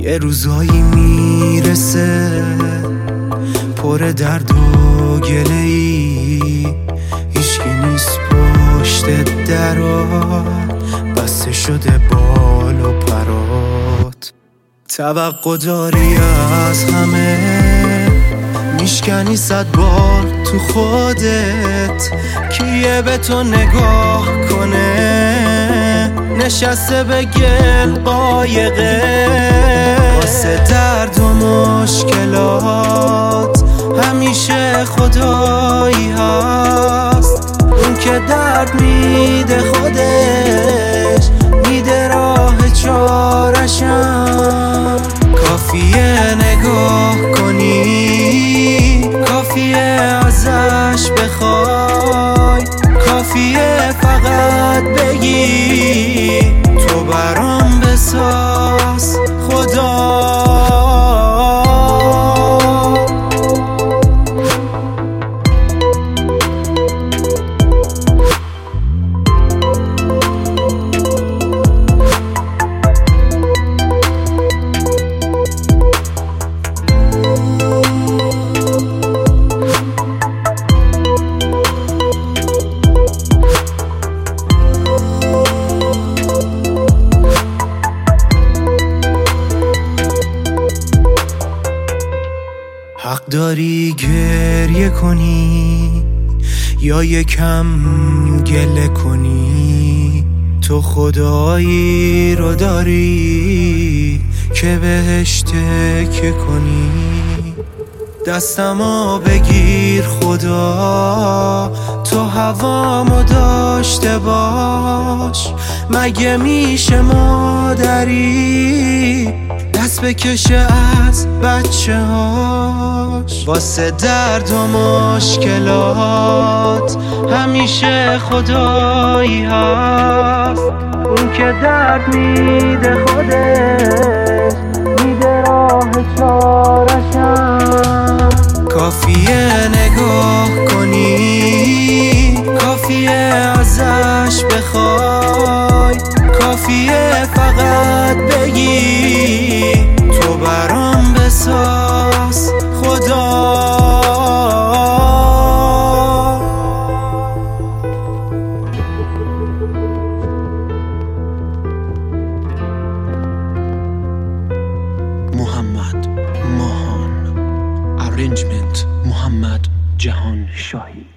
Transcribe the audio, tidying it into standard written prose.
یه روزایی میرسه پر درد و گله‌ای، هیچکی نیست پشت درات، بسته شده بال و پرات. توقع داری از همه، میشکنی 100 بار تو خودت. کیه به تو نگاه کنه، نشسته به گل قایقه. واسه درد و مشکلات همیشه خدایی هست، اون که درد میده خودش میده راه چارشم. کافیه نگاه کنی، کافیه ازش بخوای، کافیه فقط بگی تو برام بساز خدا. حق داری گریه کنی یا یکم گله کنی، تو خدایی رو داری که بهش تکیه کنی. دستمو بگیر خدا، تو هوامو داشته باش. مگه میشه مادری دست بکشه از بچه هاش؟ واسه درد و مشکلات همیشه خدایی هست، اون که درد میده خودش میده راه چارشم. کافیه نگاه کنی، کافیه ازش بخوای، کافیه فقط بگی تو برام بساز خدا. محمد ماهان، ارنجمنت محمد جهان شاهی.